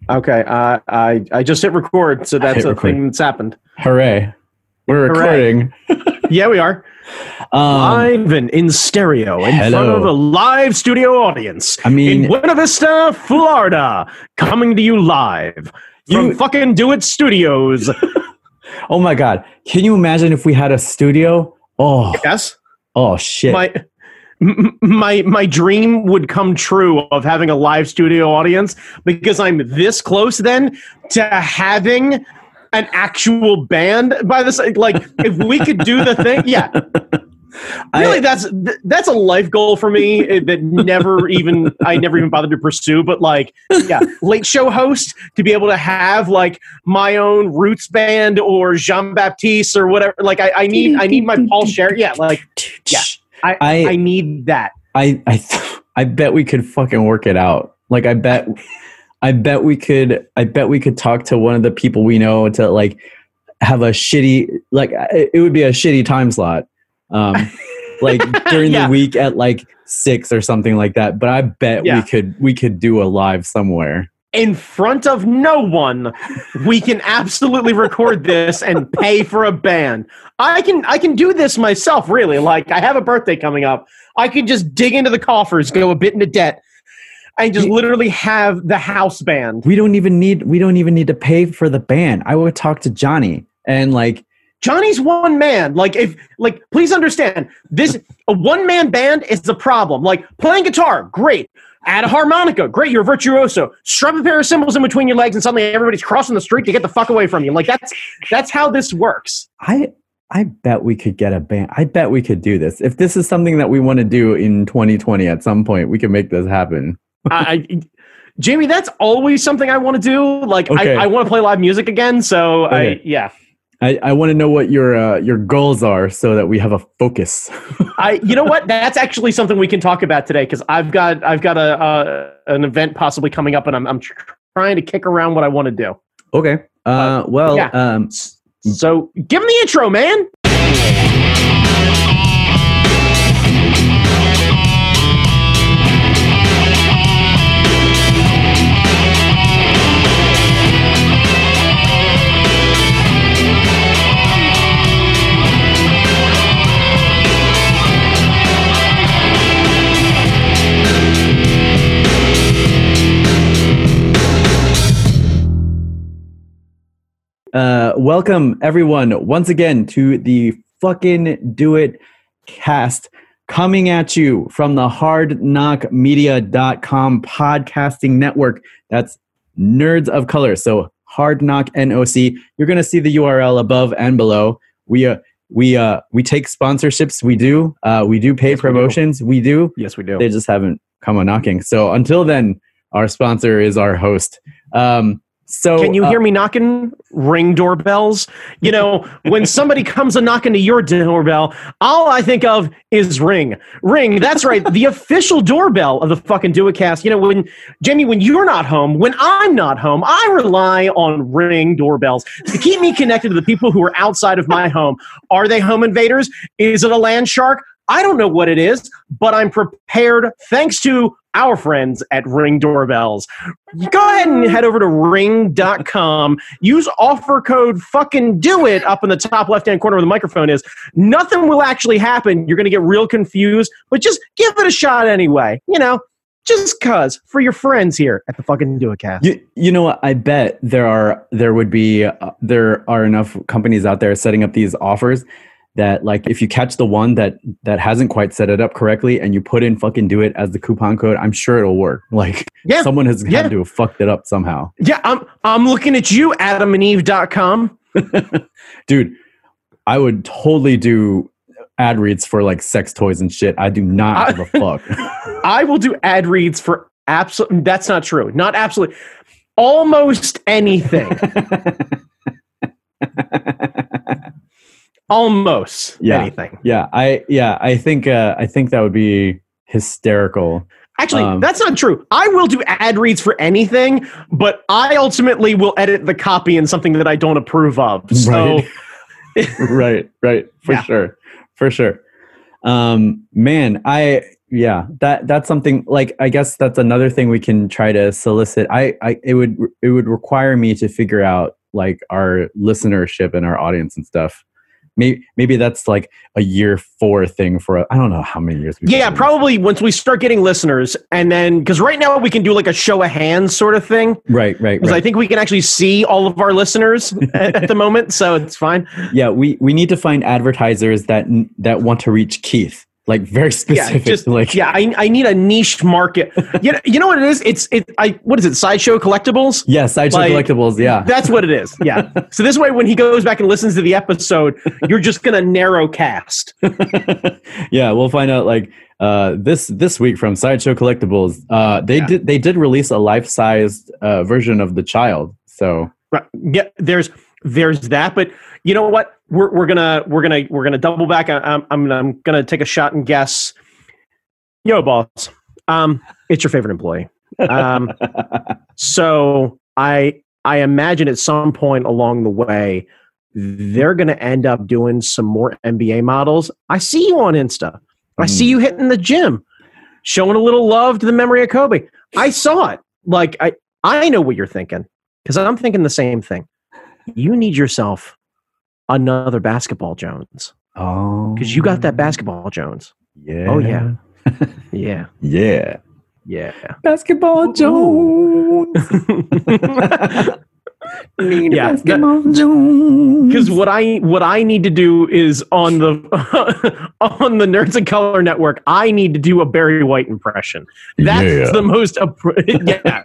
Okay, I just hit record, so that's a thing that's happened. Hooray. We're recording. Yeah, we are. Live and in stereo in front of a live studio audience. In Buena Vista, Florida. Coming to you live from fucking Do It Studios. Oh my God. Can you imagine if we had a studio? Oh. Yes. Oh, shit. My dream would come true of having a live studio audience because I'm this close then to having an actual band by this. Like, if we could do the thing, yeah. Really, that's a life goal for me that I never even bothered to pursue. But like, yeah, late show host to be able to have like my own roots band or Jean Baptiste or whatever. Like, I need my Paul Scher. Yeah, like, yeah. I need that. I bet we could fucking work it out. Like, I bet we could talk to one of the people we know to like have a shitty, like, it would be a shitty time slot. Like during the week at like 6 or something like that. But I bet we could do a live somewhere. In front of no one, we can absolutely record this and pay for a band. I can do this myself, really. Like, I have a birthday coming up. I can just dig into the coffers, go a bit into debt, and just literally have the house band. We don't even need to pay for the band. I would talk to Johnny and like Johnny's one man. Please understand this. A one-man band is the problem. Like, playing guitar, great. Add a harmonica, great. You're a virtuoso. Strap a pair of cymbals in between your legs, and suddenly everybody's crossing the street to get the fuck away from you. Like, that's how this works. I bet we could get a band. I bet we could do this. If this is something that we want to do in 2020 at some point, we can make this happen. Jamie, that's always something I want to do. Like, okay. I want to play live music again. So okay. I want to know what your goals are so that we have a focus. You know what? That's actually something we can talk about today because I've got an event possibly coming up, and I'm trying to kick around what I want to do. Okay. So give them the intro, man. Welcome everyone once again to the fucking Do It cast, coming at you from the hardknockmedia.com podcasting network. That's Nerds of Color. So Hard Knock NOC. You're going to see the URL above and below. We take sponsorships. We do paid promotions. We do. Yes, we do. They just haven't come a knocking. So until then, our sponsor is our host. So can you hear me knocking? Ring doorbells. You know, when somebody comes a knocking to your doorbell, all I think of is Ring. Ring, that's right. The official doorbell of the fucking Do It cast. You know, when you're not home, when I'm not home, I rely on Ring doorbells to keep me connected to the people who are outside of my home. Are they home invaders? Is it a land shark? I don't know what it is, but I'm prepared thanks to our friends at Ring Doorbells. Go ahead and head over to ring.com. Use offer code fucking do it up in the top left-hand corner where the microphone is. Nothing will actually happen. You're going to get real confused, but just give it a shot anyway. You know, just cause for your friends here at the fucking Do It cast. You know what? I bet there are enough companies out there setting up these offers that, like, if you catch the one that hasn't quite set it up correctly and you put in fucking Do It as the coupon code, I'm sure it'll work. Like, someone has had to have fucked it up somehow. Yeah, I'm looking at you, adamandeve.com. Dude, I would totally do ad reads for like sex toys and shit. I do not give a fuck. I will do ad reads for absolutely. That's not true. Not absolutely. Almost anything. Almost anything. Yeah. I think that would be hysterical. Actually, that's not true. I will do ad reads for anything, but I ultimately will edit the copy in something that I don't approve of. So, right. For sure. Man, yeah, that's something like, I guess that's another thing we can try to solicit. It would require me to figure out like our listenership and our audience and stuff. Maybe that's like a year 4 thing for, I don't know how many years. Yeah, probably once we start getting listeners, and then because right now we can do like a show of hands sort of thing. Right. Because I think we can actually see all of our listeners at the moment, so it's fine. Yeah, we need to find advertisers that want to reach Keith. Like very specific. I need a niche market. You know what it is? What is it? Sideshow Collectibles? Yeah, Sideshow Collectibles. Yeah, that's what it is. Yeah. So this way, when he goes back and listens to the episode, you're just gonna narrow cast. Yeah, we'll find out. Like this week from Sideshow Collectibles, they did release a life-sized version of the child. So right. Yeah, there's that, but you know what? We're gonna double back. I'm gonna take a shot and guess. Yo, boss, it's your favorite employee. So I imagine at some point along the way, they're gonna end up doing some more NBA models. I see you on Insta. I see you hitting the gym, showing a little love to the memory of Kobe. I saw it. Like I know what you're thinking because I'm thinking the same thing. You need yourself another Basketball Jones. Oh. Because you got that Basketball Jones. Yeah. Oh, yeah. Yeah. Yeah. Yeah. Basketball Jones. Need Basketball Jones. Because what I need to do is on the Nerds of Color Network, I need to do a Barry White impression. That's the most yeah.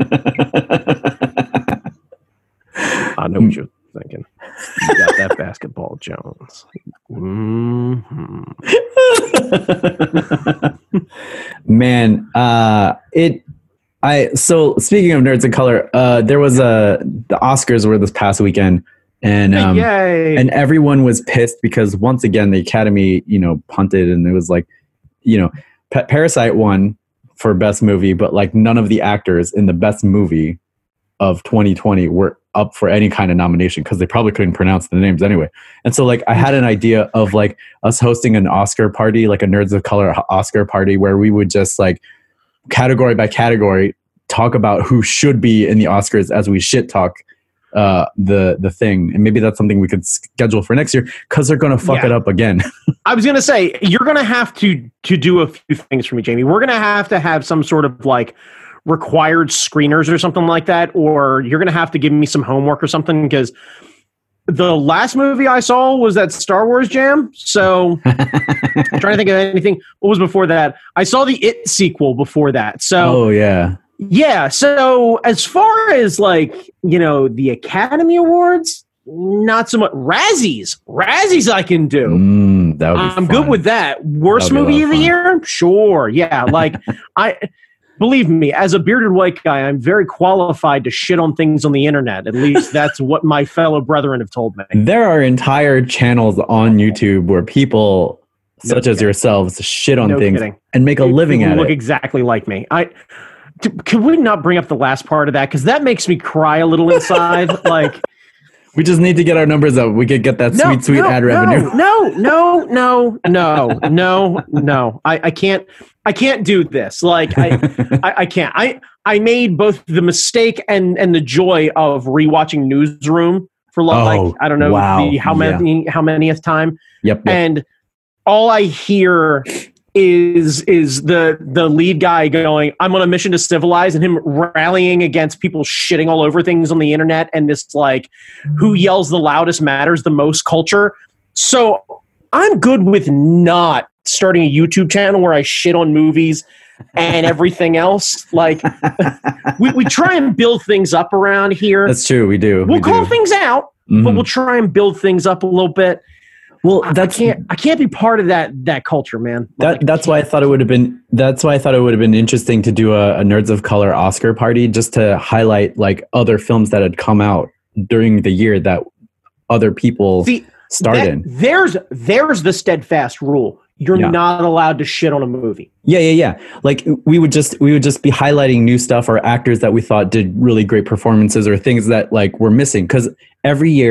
I know what you're thinking. You got that Basketball Jones. Mm-hmm. Man, so speaking of Nerds of Color, there was the Oscars were this past weekend, and and everyone was pissed because once again the Academy, punted, and it was like, Parasite won for best movie, but like none of the actors in the best movie of 2020 were up for any kind of nomination because they probably couldn't pronounce the names anyway. And so like I had an idea of like us hosting an Oscar party, like a Nerds of Color Oscar party, where we would just like category by category talk about who should be in the Oscars as we shit talk the thing. And maybe that's something we could schedule for next year because they're going to fuck it up again. I was going to say, you're going to have to do a few things for me, Jamie. We're going to have some sort of like required screeners or something like that, or you're going to have to give me some homework or something, because the last movie I saw was that Star Wars jam. So I'm trying to think of anything. What was before that? I saw the It sequel before that. So yeah. So as far as like, the Academy Awards, not so much. Razzies I can do. I'm good with that. Worst movie of the year? Sure. Yeah. Like believe me, as a bearded white guy, I'm very qualified to shit on things on the internet. At least that's what my fellow brethren have told me. There are entire channels on YouTube where people such as yourselves shit on things and make a living at it. Look exactly like me. Can we not bring up the last part of that? Because that makes me cry a little inside. Like, we just need to get our numbers up. We could get that sweet ad revenue. No. I can't do this. Like, I can't. I made both the mistake and the joy of rewatching Newsroom for I don't know how manyth time. Yep. And all I hear is the lead guy going, I'm on a mission to civilize, and him rallying against people shitting all over things on the internet, and this like who yells the loudest matters the most culture. So I'm good with not starting a YouTube channel where I shit on movies and everything else. Like we try and build things up around here. That's true. We do. We'll call things out, but we'll try and build things up a little bit. Well, I can't be part of that culture, man. That's why I thought it would have been. That's why I thought it would have been interesting to do a Nerds of Color Oscar party, just to highlight like other films that had come out during the year that other people starred in. There's the steadfast rule. You're not allowed to shit on a movie. Yeah. Like we would just be highlighting new stuff or actors that we thought did really great performances or things that like were missing. Because every year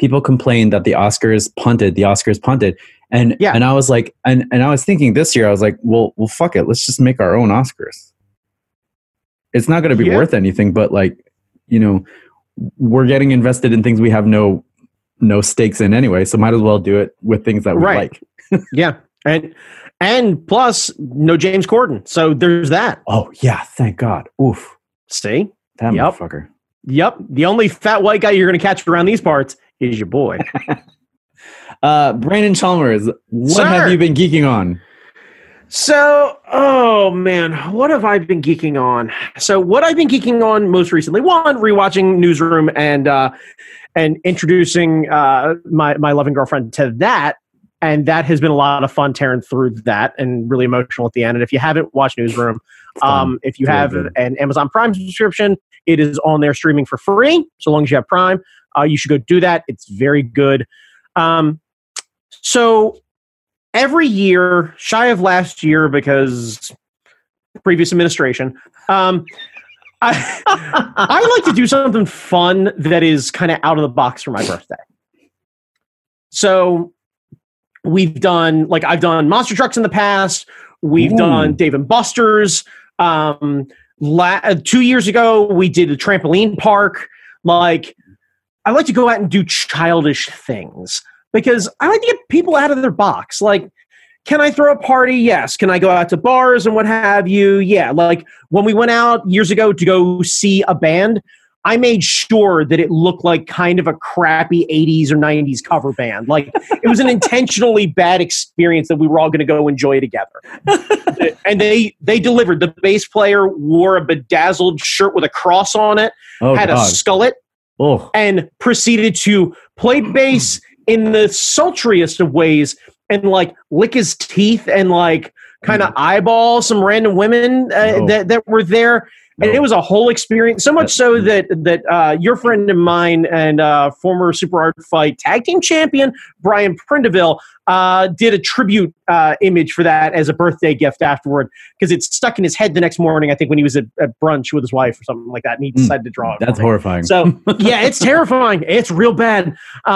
people complain that the Oscars punted, and and I was like, and I was thinking this year, I was like, well, fuck it, let's just make our own Oscars. It's not going to be worth anything, but like, you know, we're getting invested in things we have no stakes in anyway, so might as well do it with things that we like. Yeah, and plus no James Corden, so there's that. Oh yeah, thank God. Oof. See that motherfucker. Yep, the only fat white guy you're going to catch around these parts is your boy. Brandon Chalmers, what have you been geeking on? So, oh man, what have I been geeking on? So, what I've been geeking on most recently, one, rewatching Newsroom and introducing my loving girlfriend to that, and that has been a lot of fun tearing through that and really emotional at the end. And if you haven't watched Newsroom, if you have an Amazon Prime subscription, it is on there streaming for free. So long as you have Prime, you should go do that. It's very good. So every year, shy of last year because previous administration, I like to do something fun that is kind of out of the box for my birthday. So we've done, like, I've done monster trucks in the past. We've done Dave and Buster's. 2 years ago, we did a trampoline park. Like, I like to go out and do childish things because I like to get people out of their box. Like, can I throw a party? Yes. Can I go out to bars and what have you? Yeah. Like, when we went out years ago to go see a band, I made sure that it looked like kind of a crappy 80s or 90s cover band. Like, it was an intentionally bad experience that we were all going to go enjoy together. And they delivered. The bass player wore a bedazzled shirt with a cross on it, had a skullet, and proceeded to play bass in the sultriest of ways and, like, lick his teeth and, like, kind of eyeball some random women that were there. And it was a whole experience, so much so that your friend of mine and former Super Art Fight tag team champion, Brian Prindeville, did a tribute image for that as a birthday gift afterward, because it stuck in his head the next morning, I think, when he was at brunch with his wife or something like that, and he decided to draw it. That's horrifying. So, yeah, it's terrifying. It's real bad.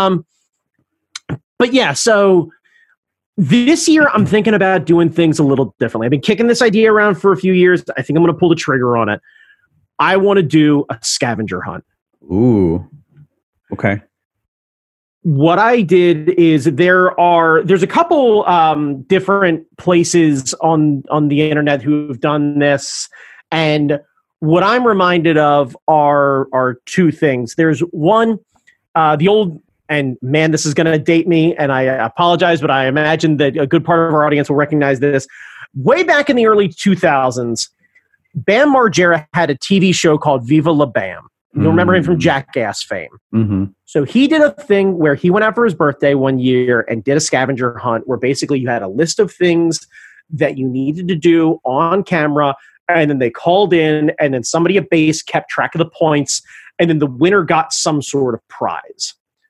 But, yeah, so this year, I'm thinking about doing things a little differently. I've been kicking this idea around for a few years. I think I'm going to pull the trigger on it. I want to do a scavenger hunt. Ooh. Okay. What I did is there's a couple different places on the internet who've done this. And what I'm reminded of are two things. There's one, the old... And man, this is going to date me, and I apologize, but I imagine that a good part of our audience will recognize this. Way back in the early 2000s, Bam Margera had a TV show called Viva La Bam. You'll remember him from Jackass fame. Mm-hmm. So he did a thing where he went out for his birthday one year and did a scavenger hunt where basically you had a list of things that you needed to do on camera, and then they called in, and then somebody at base kept track of the points, and then the winner got some sort of prize.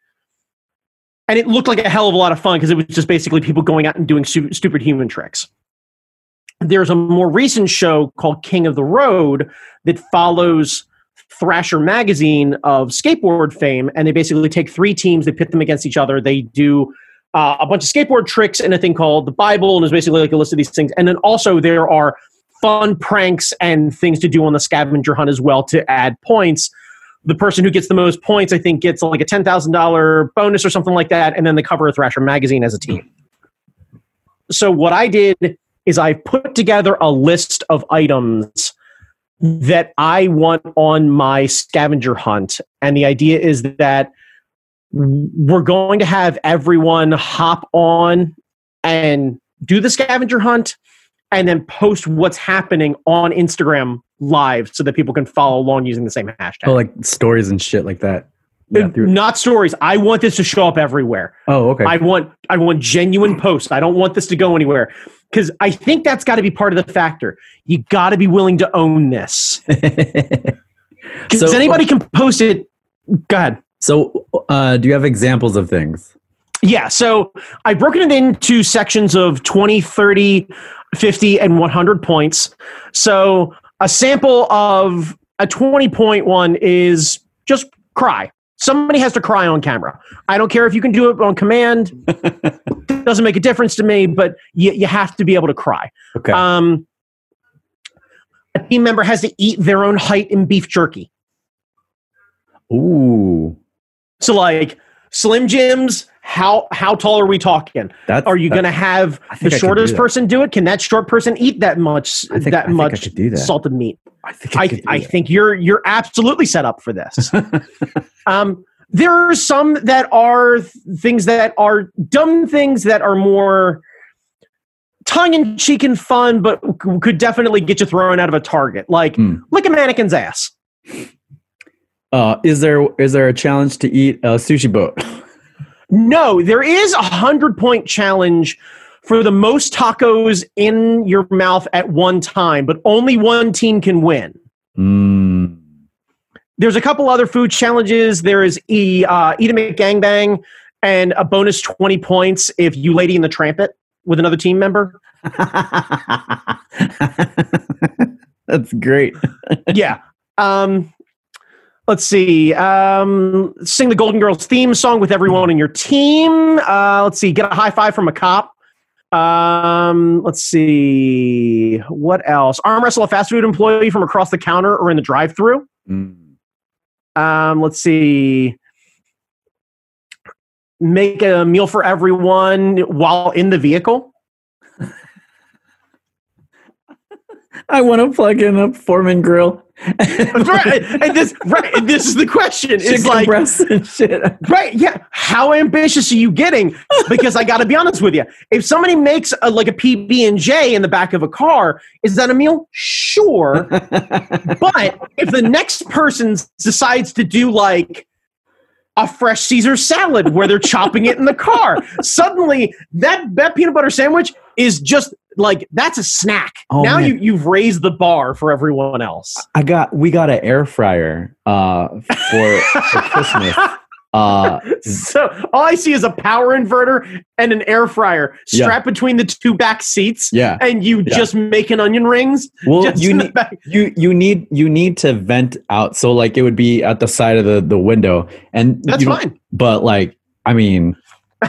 And it looked like a hell of a lot of fun because it was just basically people going out and doing stupid human tricks. There's a more recent show called King of the Road that follows Thrasher magazine of skateboard fame, and they basically take 3 teams, they pit them against each other, they do a bunch of skateboard tricks and a thing called the Bible, and there's basically like a list of these things. And then also there are fun pranks and things to do on the scavenger hunt as well to add points. The person who gets the most points, I think, gets like a $10,000 bonus or something like that, and then they cover a Thrasher magazine as a team. So what I did is I put together a list of items that I want on my scavenger hunt, and the idea is that we're going to have everyone hop on and do the scavenger hunt and then post what's happening on Instagram live so that people can follow along using the same hashtag. Oh, like stories and shit like that. Yeah, not stories. I want this to show up everywhere. Oh, okay. I want genuine posts. I don't want this to go anywhere because I think that's got to be part of the factor. You got to be willing to own this. Because anybody can post it. Go ahead. So do you have examples of things? Yeah. So I've broken it into sections of 20, 30, 50, and 100 points. So a sample of a 20-point one is just cry. Somebody has to cry on camera. I don't care if you can do it on command. It doesn't make a difference to me, but you have to be able to cry. Okay. A team member has to eat their own height in beef jerky. Ooh. So like Slim Jims, how tall are we talking? Are you going to have the shortest person do it? Can that short person eat that much salted meat? I think you're absolutely set up for this. There are some that are things that are dumb things that are more tongue-in-cheek and fun, but could definitely get you thrown out of a target. Like lick a mannequin's ass. Is there a challenge to eat a sushi boat? No, there is a 100-point challenge for the most tacos in your mouth at one time, but only one team can win. There's a couple other food challenges. There is Eat a McGangbang and a bonus 20 points if you Lady in the Trampet with another team member. That's great. Yeah. Let's see. Sing the Golden Girls theme song with everyone in your team. Let's see. Get a high five from a cop. Let's see. What else? Arm wrestle a fast food employee from across the counter or in the drive-thru. Let's see. Make a meal for everyone while in the vehicle. I want to plug in a Foreman grill. Right. And this is the question. It's like breasts and shit. Right, yeah. How ambitious are you getting? Because I got to be honest with you. If somebody makes a PB&J in the back of a car, is that a meal? Sure. But if the next person decides to do like a fresh Caesar salad where they're chopping it in the car, suddenly that peanut butter sandwich is just like, that's a snack. Now you've raised the bar for everyone else. We got an air fryer for Christmas. So all I see is a power inverter and an air fryer strapped between the two back seats. Yeah. And you just making onion rings. Well, you need to vent out. So like it would be at the side of the window, and that's fine. But like, I mean,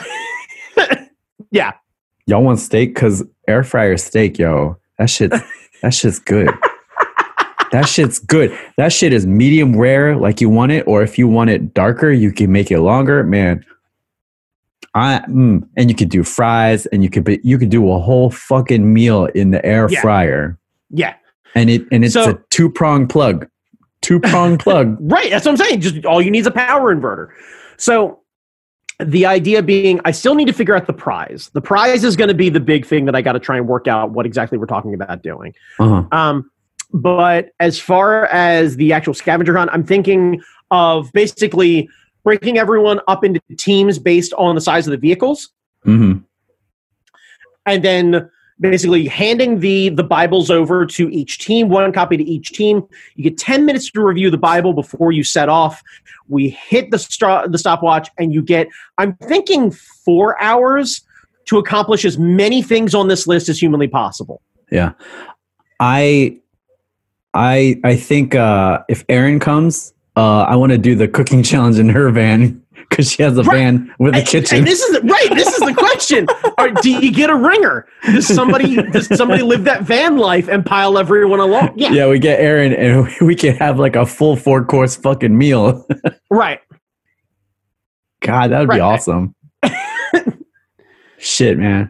yeah. Y'all want steak? Cause air fryer steak, yo, that shit's good. That shit's good. That shit is medium rare, like you want it, or if you want it darker, you can make it longer, man. And you could do fries, and you could do a whole fucking meal in the air fryer. Yeah, and it's a two-prong plug. Right, that's what I'm saying. Just all you need is a power inverter. So the idea being, I still need to figure out the prize. The prize is going to be the big thing that I got to try and work out what exactly we're talking about doing. But as far as the actual scavenger hunt, I'm thinking of basically breaking everyone up into teams based on the size of the vehicles. And then basically handing the Bibles over to each team, one copy to each team. You get 10 minutes to review the Bible before you set off. We hit the stopwatch, and you get, I'm thinking, 4 hours to accomplish as many things on this list as humanly possible. Yeah. I think if Erin comes, I want to do the cooking challenge in her van because she has a van with a kitchen. And this is the question. Do you get a ringer? Does somebody live that van life and pile everyone along? Yeah, we get Erin, and we can have like a full 4-course fucking meal. Right. God, that would be awesome. Shit, man.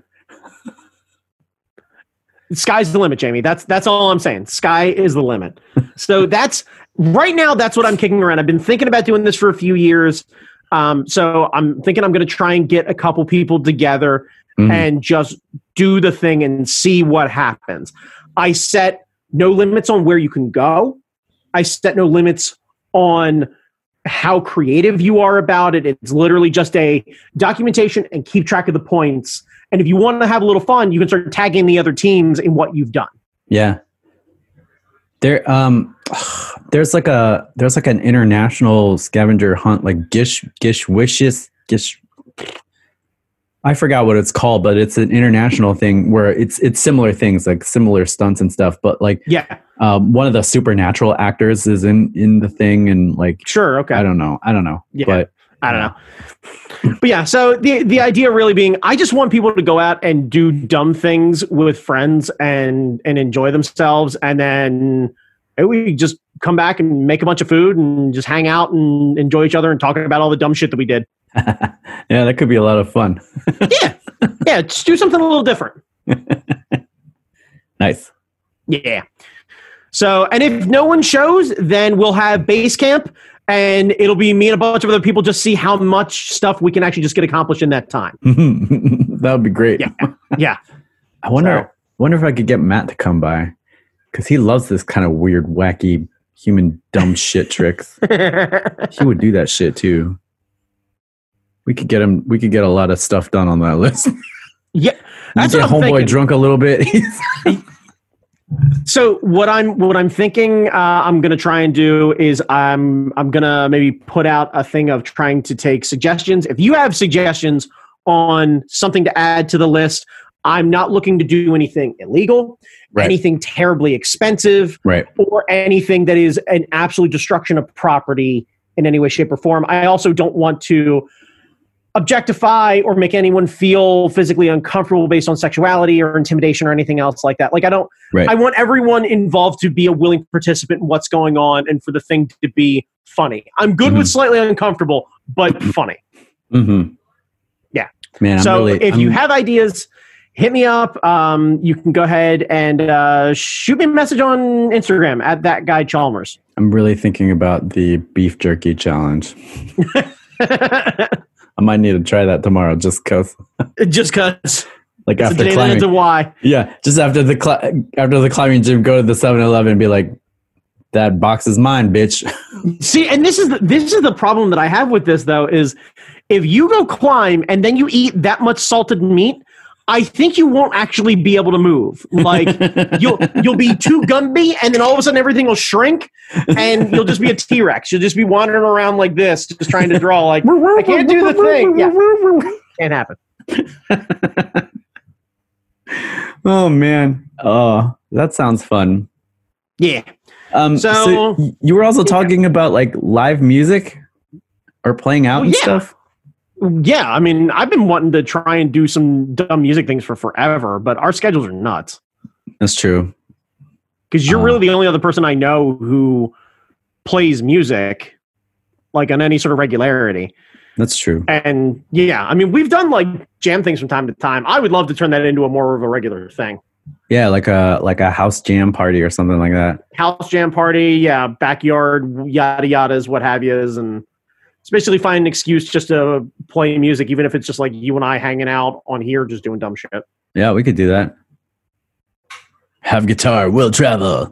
Sky's the limit, Jamie. That's all I'm saying. Sky is the limit. So that's right now. That's what I'm kicking around. I've been thinking about doing this for a few years. So I'm thinking I'm going to try and get a couple people together and just do the thing and see what happens. I set no limits on where you can go. I set no limits on how creative you are about it. It's literally just a documentation and keep track of the points. And if you want to have a little fun, you can start tagging the other teams in what you've done. Yeah. There's like an international scavenger hunt, like Gish Wishes. I forgot what it's called, but it's an international thing where it's similar things, like similar stunts and stuff. But like, Yeah. one of the supernatural actors is in the thing, and like, Sure. Okay. I don't know, Yeah. but I don't know. But yeah, so the idea really being, I just want people to go out and do dumb things with friends and enjoy themselves, and then we just come back and make a bunch of food and just hang out and enjoy each other and talk about all the dumb shit that we did. yeah, that could be a lot of fun. Yeah, just do something a little different. Nice. Yeah. So, and if no one shows, then we'll have base camp, and it'll be me and a bunch of other people, just see how much stuff we can actually just get accomplished in that time. That would be great. Yeah. Yeah. I wonder if I could get Matt to come by, because he loves this kind of weird, wacky, human dumb shit tricks. He would do that shit too. We could get him. We could get a lot of stuff done on that list. Yeah, that's get what I'm homeboy thinking. drunk a little bit. So what I'm thinking I'm gonna try and do is I'm gonna maybe put out a thing of trying to take suggestions. If you have suggestions on something to add to the list, I'm not looking to do anything illegal, Right. anything terribly expensive, Right. or anything that is an absolute destruction of property in any way, shape, or form. I also don't want to objectify or make anyone feel physically uncomfortable based on sexuality or intimidation or anything else like that. Like Right. I want everyone involved to be a willing participant in what's going on and for the thing to be funny. I'm good with slightly uncomfortable, but funny. Mm-hmm. Yeah. Man, So if you have ideas, hit me up. You can go ahead and shoot me a message on Instagram at that guy Chalmers. I'm really thinking about the beef jerky challenge. I might need to try that tomorrow, just cause. Just because. Like It's after a climbing. into why. Yeah, just after the climbing gym, go to the 7-Eleven and be like, "That box is mine, bitch." See, and this is the problem that I have with this though, is if you go climb and then you eat that much salted meat, I think you won't actually be able to move. Like you'll be too Gumby, and then all of a sudden everything will shrink, and you'll just be a T-Rex. You'll just be wandering around like this, just trying to draw. Like I can't do the thing. Yeah, can't happen. Oh man, oh, that sounds fun. Yeah. So you were also talking about like live music or playing out and stuff. Yeah, I mean, I've been wanting to try and do some dumb music things for forever, but our schedules are nuts. That's true. Because you're really the only other person I know who plays music, like on any sort of regularity. That's true. And yeah, I mean, we've done like jam things from time to time. I would love to turn that into a more of a regular thing. Yeah, like a house jam party or something like that. House jam party, yeah, backyard, yada yadas, what have yous, and it's basically find an excuse just to play music, even if it's just like you and I hanging out on here just doing dumb shit. Yeah, we could do that. Have guitar, we'll travel.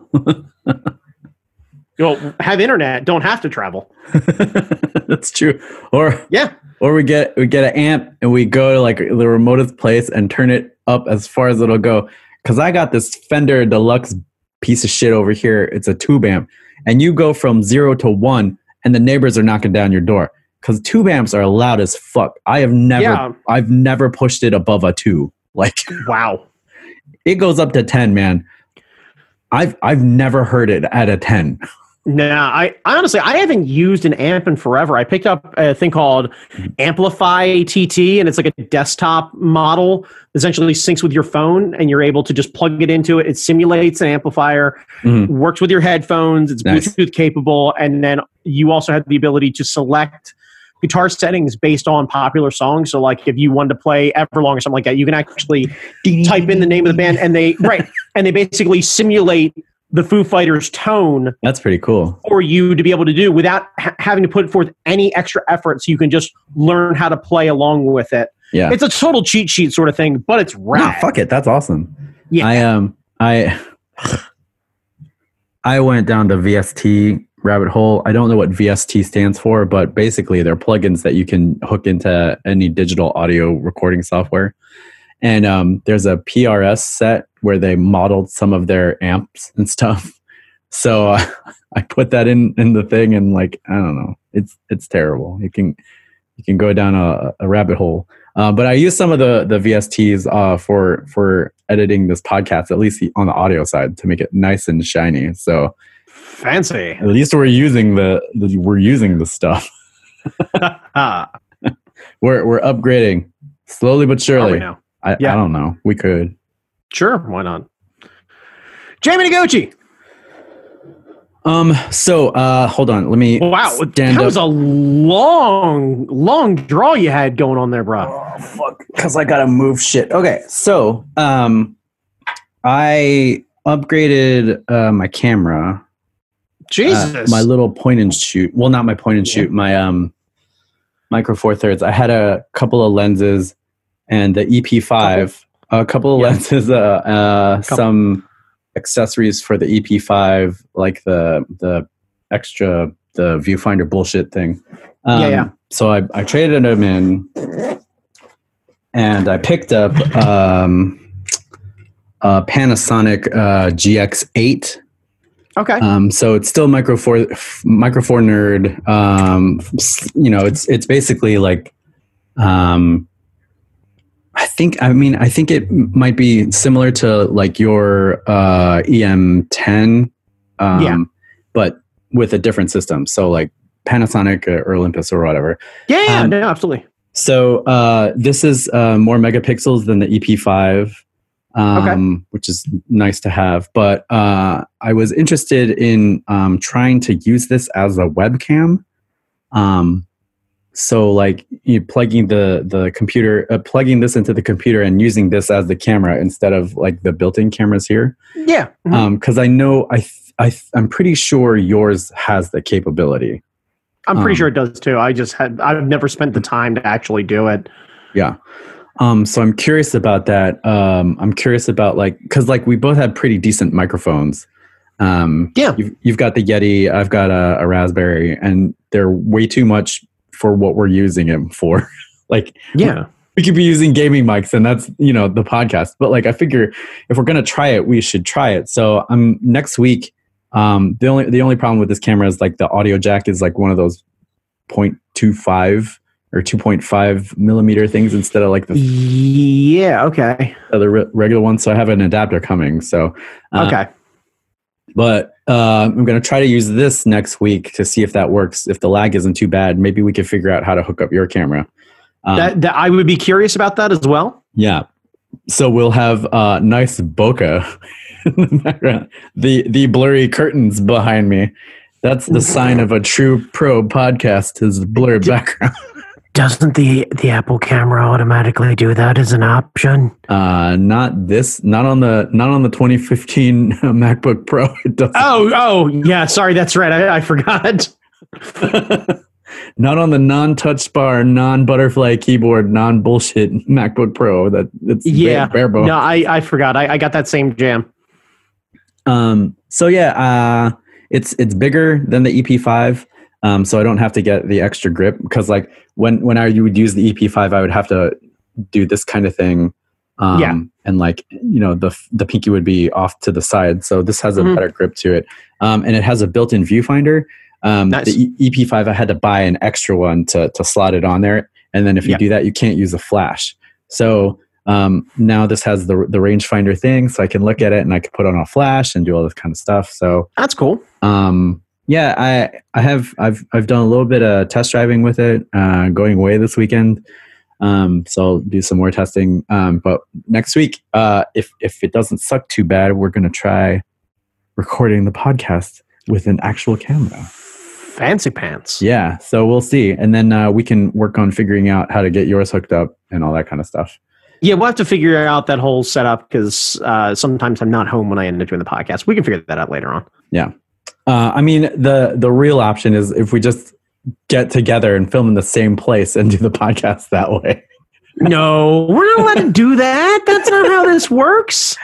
Have internet, don't have to travel. That's true. Or Yeah. or we get an amp and we go to like the remotest place and turn it up as far as it'll go. Because I got this Fender Deluxe piece of shit over here. It's a tube amp, and you go from 0 to 1, and the neighbors are knocking down your door. Because tube amps are loud as fuck. I've never pushed it above a 2. Like, Wow. it goes up to 10, man. I've never heard it at a 10. Nah, I honestly, I haven't used an amp in forever. I picked up a thing called Amplify TT, and it's like a desktop model. Essentially syncs with your phone, and you're able to just plug it into it. It simulates an amplifier, works with your headphones. It's Nice. Bluetooth capable, and then you also have the ability to select guitar settings based on popular songs. So, like, if you wanted to play Everlong or something like that, you can actually type in the name of the band, and they basically simulate the Foo Fighters tone That's pretty cool. for you to be able to do without having to put forth any extra effort. So you can just learn how to play along with it. Yeah. It's a total cheat sheet sort of thing, but it's No, rad. fuck it. That's awesome. Yeah. I went down the VST rabbit hole. I don't know what VST stands for, but basically they're plugins that you can hook into any digital audio recording software. And there's a PRS set where they modeled some of their amps and stuff. So I put that in the thing, and like, I don't know, it's terrible. You can go down a rabbit hole. But I use some of the VSTs for editing this podcast, at least on the audio side, to make it nice and shiny. So fancy. At least we're using the stuff. We're upgrading slowly but surely. I don't know. We could. Sure, why not? Jamie Noguchi. So hold on. Let me. Wow, that was a long draw you had going on there, bro. Oh fuck! Because I gotta move shit. Okay, so I upgraded my camera. Jesus. My little point and shoot. Well, not my point and shoot. My Micro Four Thirds. I had a couple of lenses and the EP5. A couple of lenses. Some accessories for the EP5, like the extra the viewfinder bullshit thing. So I traded them in, and I picked up a Panasonic GX8. Okay. So it's still Micro Four Nerd. It's basically like I think it might be similar to like your EM10, but with a different system. So like Panasonic or Olympus or whatever. Yeah, no, absolutely. So this is more megapixels than the EP5, which is nice to have. But I was interested in trying to use this as a webcam. So like you plugging the computer, plugging this into the computer and using this as the camera instead of like the built-in cameras here. Yeah. Because I know I'm pretty sure yours has the capability. I'm pretty sure it does too. I've never spent the time to actually do it. Yeah. So I'm curious about that. I'm curious about because we both have pretty decent microphones. You've got the Yeti, I've got a Raspberry, and they're way too much for what we're using it for. We could be using gaming mics, and that's the podcast. But I figure if we're gonna try it, we should try it. So next week. The only problem with this camera is the audio jack is one of those 0.25 or 2.5 millimeter things instead of the regular one. So I have an adapter coming. So but I'm going to try to use this next week to see if that works. If the lag isn't too bad, maybe we could figure out how to hook up your camera. That I would be curious about that as well. Yeah. So we'll have nice bokeh in the background. The blurry curtains behind me. That's the sign of a true pro podcast, is the blurred background. Doesn't the Apple camera automatically do that as an option? Not on the 2015 MacBook Pro. It doesn't. Oh yeah, sorry, that's right. I forgot. Not on the non-touch bar, non-butterfly keyboard, non-bullshit MacBook Pro. It's bare bones. No, I forgot. I got that same jam. It's bigger than the EP5. So I don't have to get the extra grip, because when I would use the EP5, I would have to do this kind of thing. And the pinky would be off to the side. So this has a better grip to it. And it has a built-in viewfinder. Nice. The EP5, I had to buy an extra one to slot it on there. And then if you do that, you can't use a flash. So now this has the rangefinder thing, so I can look at it and I can put on a flash and do all this kind of stuff. So that's cool. I've done a little bit of test driving with it, going away this weekend. So I'll do some more testing. But next week, if it doesn't suck too bad, we're going to try recording the podcast with an actual camera. Fancy pants. Yeah. So we'll see. And then we can work on figuring out how to get yours hooked up and all that kind of stuff. Yeah, we'll have to figure out that whole setup, because sometimes I'm not home when I end up doing the podcast. We can figure that out later on. Yeah. The real option is if we just get together and film in the same place and do the podcast that way. No, we're not allowed to do that. That's not how this works.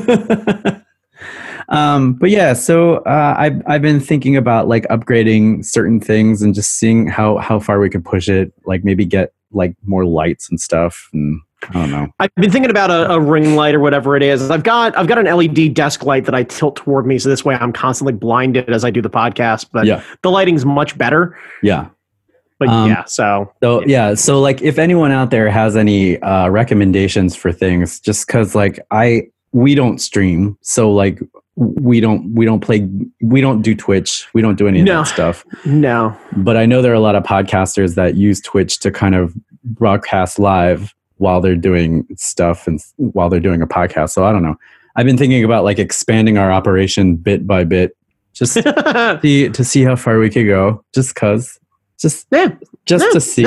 But yeah, so I've been thinking about upgrading certain things and just seeing how far we could push it. Maybe get more lights and stuff, and I don't know. I've been thinking about a ring light or whatever it is. I've got an LED desk light that I tilt toward me, so this way I'm constantly blinded as I do the podcast. But the lighting's much better. Yeah. But so like if anyone out there has any recommendations for things, just because like we don't stream, so like we don't do Twitch, we don't do any of that stuff. No, but I know there are a lot of podcasters that use Twitch to kind of broadcast live while they're doing stuff and while they're doing a podcast. So I don't know. I've been thinking about like expanding our operation bit by bit, just to see how far we could go. Just to see.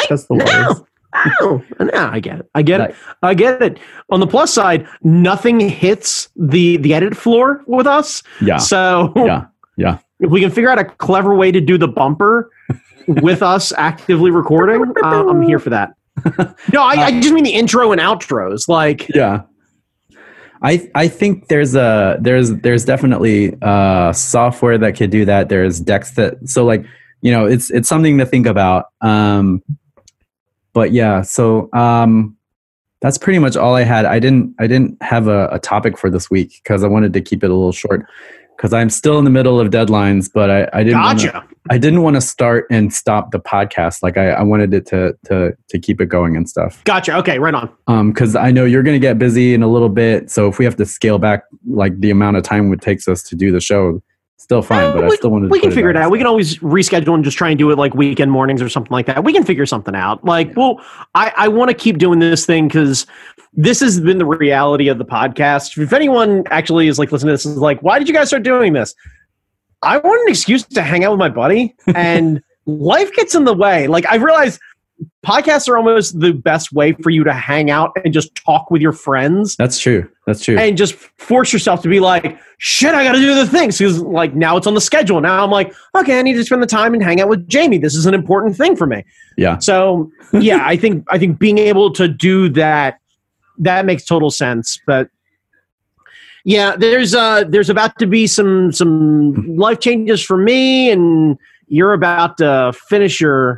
I get it. I get it. On the plus side, nothing hits the edit floor with us. Yeah. So yeah. If we can figure out a clever way to do the bumper with us actively recording, I'm here for that. No, I just mean the intro and outros. Like, yeah. I think there's definitely software that could do that. There's decks that, so like, you know, it's something to think about. But yeah, so that's pretty much all I had. I didn't have a topic for this week because I wanted to keep it a little short because I'm still in the middle of deadlines. But I didn't want to start and stop the podcast. Like I wanted it to keep it going and stuff. Gotcha. Okay, right on. Because I know you're going to get busy in a little bit. So if we have to scale back like the amount of time it takes us to do the show, still fine, but I still wanted to we can figure it out. We can always reschedule and just try and do it like weekend mornings or something like that. We can figure something out. Like, well, I want to keep doing this thing because this has been the reality of the podcast. If anyone actually is like listening to this is like, why did you guys start doing this? I want an excuse to hang out with my buddy, and life gets in the way. Like, I realized podcasts are almost the best way for you to hang out and just talk with your friends. That's true. And just force yourself to be like, shit, I got to do the things. Because like now it's on the schedule. Now I'm like, okay, I need to spend the time and hang out with Jamie. This is an important thing for me. Yeah. So yeah, I think being able to do that makes total sense. But yeah, there's about to be some life changes for me, and you're about to finish your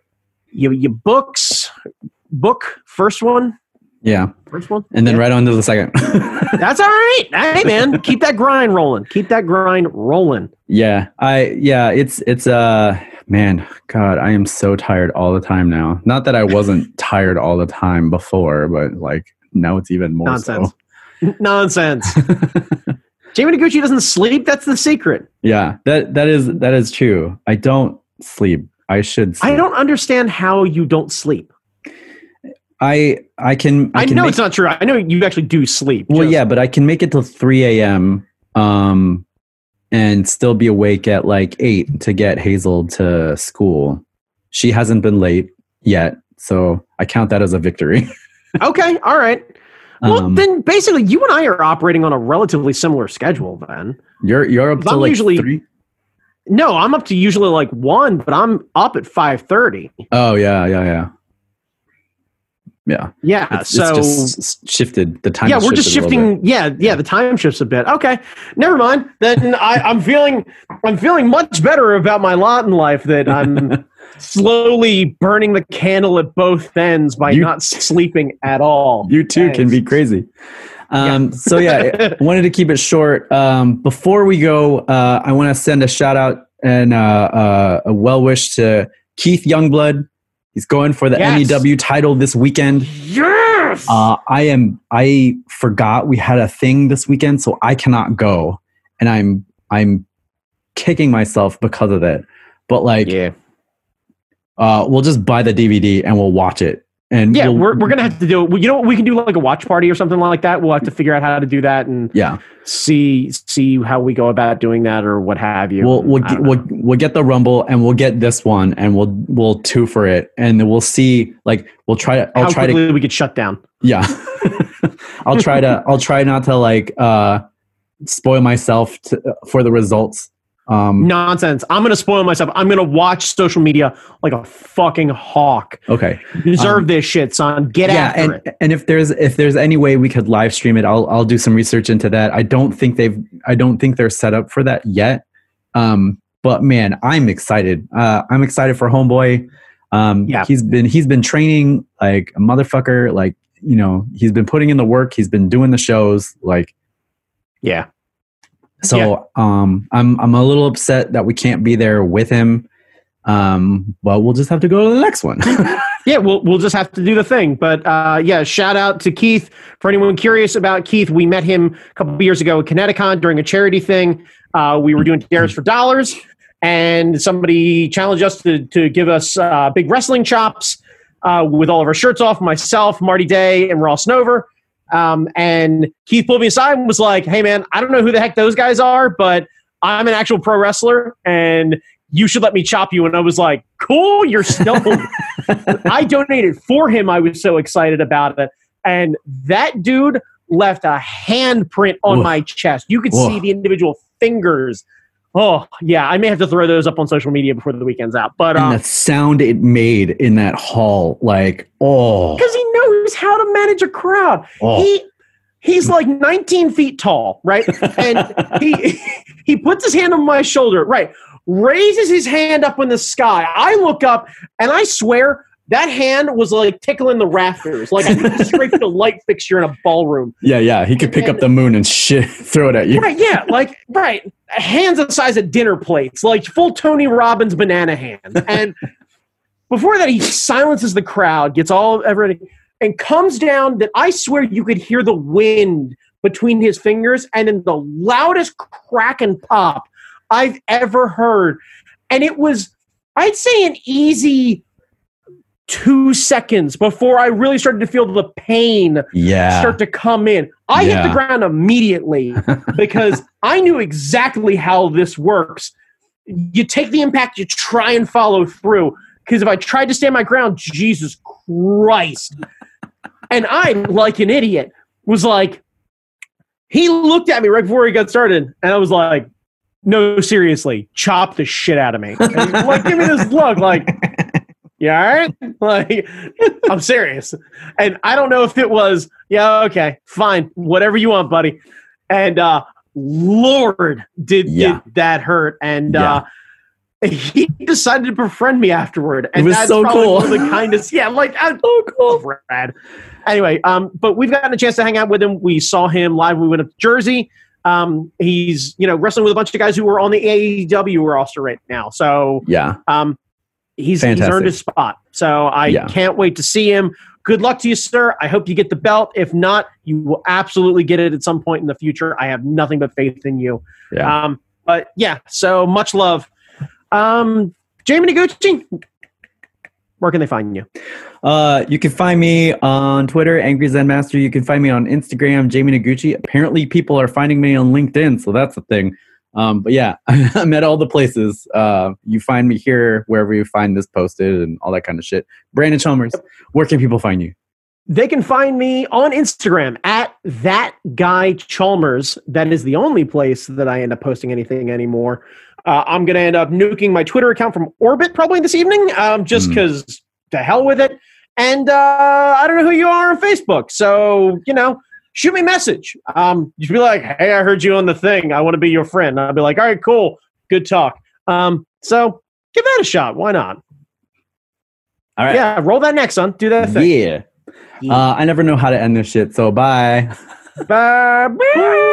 book first one. Yeah. First one. And then right on to the second. That's all right. Hey man, keep that grind rolling. Yeah. It's man, God, I am so tired all the time now. Not that I wasn't tired all the time before, but like now it's even more nonsense. Jamie Noguchi doesn't sleep. That's the secret. Yeah, that is true. I don't sleep. I should sleep. I don't understand how you don't sleep. I know it's not true. I know you actually do sleep. Well, yeah, but I can make it till 3 a.m. And still be awake at like 8 to get Hazel to school. She hasn't been late yet, so I count that as a victory. Okay, all right. Well, then basically you and I are operating on a relatively similar schedule then. You're up to like usually 3? No, I'm up to usually like 1, but I'm up at 5:30. Oh, yeah. It's just shifted. The time. Yeah, we're just shifting. Yeah. The time shifts a bit. Okay, never mind. Then I'm feeling much better about my lot in life. That I'm slowly burning the candle at both ends by not sleeping at all. You too can be crazy. So yeah, I wanted to keep it short. Before we go, I want to send a shout out and a well wish to Keith Youngblood. He's going for the NEW title this weekend. Yes. I forgot we had a thing this weekend, so I cannot go, and I'm kicking myself because of it. But like, we'll just buy the DVD and we'll watch it. And we're gonna have to do it. You know, we can do like a watch party or something like that. We'll have to figure out how to do that and see how we go about doing that or what have you. We'll get the Rumble and we'll get this one and we'll two for it and then we'll see. Like we'll try to. How quickly we get shut down. Yeah, I'll try not to like spoil myself for the results. Nonsense. I'm going to spoil myself. I'm going to watch social media like a fucking hawk. Okay. You deserve this shit, son. Get after it. And if there's any way we could live stream it, I'll do some research into that. I don't think they're set up for that yet. But man, I'm excited. I'm excited for Homeboy. He's been training like a motherfucker. Like, you know, he's been putting in the work. He's been doing the shows. Like, yeah. So I'm a little upset that we can't be there with him. Well, we'll just have to go to the next one. Yeah, we'll just have to do the thing. But yeah, shout out to Keith. For anyone curious about Keith, we met him a couple of years ago at Kineticon during a charity thing. We were doing Dares for Dollars, and somebody challenged us to give us big wrestling chops with all of our shirts off, myself, Marty Day, and Ross Nover. And Keith pulled me aside and was like, hey, man, I don't know who the heck those guys are, but I'm an actual pro wrestler, and you should let me chop you. And I was like, cool, you're stoned. I donated for him. I was so excited about it. And that dude left a handprint on my chest. You could see the individual fingers. Oh, yeah, I may have to throw those up on social media before the weekend's out. But and the sound it made in that hall, like, because he knows how to manage a crowd. He's like 19 feet tall, right? And he puts his hand on my shoulder, right? Raises his hand up in the sky. I look up, and I swear that hand was like tickling the rafters, like I scraped a light fixture in a ballroom. Yeah. He could pick up the moon and throw it at you. Right, yeah, right. Hands the size of dinner plates, like full Tony Robbins banana hands. And before that, he silences the crowd, gets all everything, and comes down that I swear you could hear the wind between his fingers, and then the loudest crack and pop I've ever heard. And it was, I'd say, an easy 2 seconds before I really started to feel the pain start to come in. I hit the ground immediately because I knew exactly how this works. You take the impact, you try and follow through. Because if I tried to stand my ground, Jesus Christ. And I, like an idiot, was like, he looked at me right before he got started, and I was like, no, seriously, chop the shit out of me. And like, give me this look, like, you all right? Like, I'm serious. And I don't know if it was, yeah, okay, fine, whatever you want, buddy. And Lord, did that hurt. And he decided to befriend me afterward. And it was that's so cool. One of the kindest. Yeah, like, so cool. Rad. Anyway, but we've gotten a chance to hang out with him. We saw him live when we went up to Jersey. He's, wrestling with a bunch of guys who are on the AEW roster right now. So he's earned his spot. So I can't wait to see him. Good luck to you, sir. I hope you get the belt. If not, you will absolutely get it at some point in the future. I have nothing but faith in you. Yeah. But yeah, so much love. Jamie Noguchi, where can they find you? You can find me on Twitter, Angry Zen Master. You can find me on Instagram, Jamie Noguchi. Apparently, people are finding me on LinkedIn, so that's a thing. But yeah, I'm at all the places. You find me here, wherever you find this posted and all that kind of shit. Brandon Chalmers, where can people find you? They can find me on Instagram at That Guy Chalmers. That is the only place that I end up posting anything anymore. I'm going to end up nuking my Twitter account from Orbit probably this evening, just because to hell with it. And I don't know who you are on Facebook. So, shoot me a message. You should be like, hey, I heard you on the thing. I want to be your friend. I'll be like, all right, cool. Good talk. So give that a shot. Why not? All right. Yeah, roll that next, son. Do that thing. Yeah. I never know how to end this shit, so bye. Bye.